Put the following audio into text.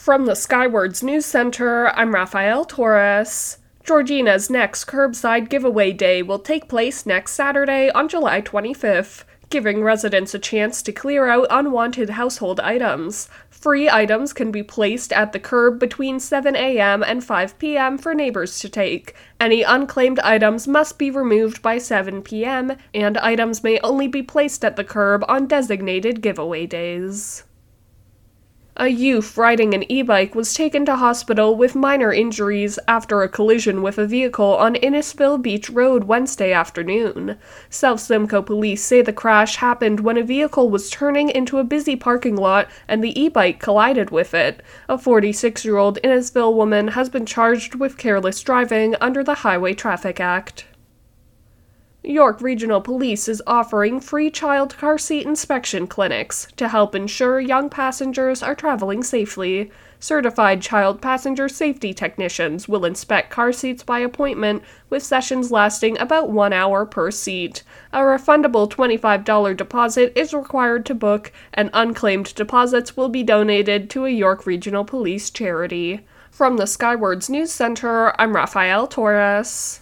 From the Skywards News Center, I'm Rafael Torres. Georgina's next curbside giveaway day will take place next Saturday on July 25th, giving residents a chance to clear out unwanted household items. Free items can be placed at the curb between 7 a.m. and 5 p.m. for neighbors to take. Any unclaimed items must be removed by 7 p.m., and items may only be placed at the curb on designated giveaway days. A youth riding an e-bike was taken to hospital with minor injuries after a collision with a vehicle on Innisfil Beach Road Wednesday afternoon. South Simcoe police say the crash happened when a vehicle was turning into a busy parking lot and the e-bike collided with it. A 46-year-old Innisfil woman has been charged with careless driving under the Highway Traffic Act. York Regional Police is offering free child car seat inspection clinics to help ensure young passengers are traveling safely. Certified child passenger safety technicians will inspect car seats by appointment, with sessions lasting about 1 hour per seat. A refundable $25 deposit is required to book, and unclaimed deposits will be donated to a York Regional Police charity. From the Skywards News Center, I'm Rafael Torres.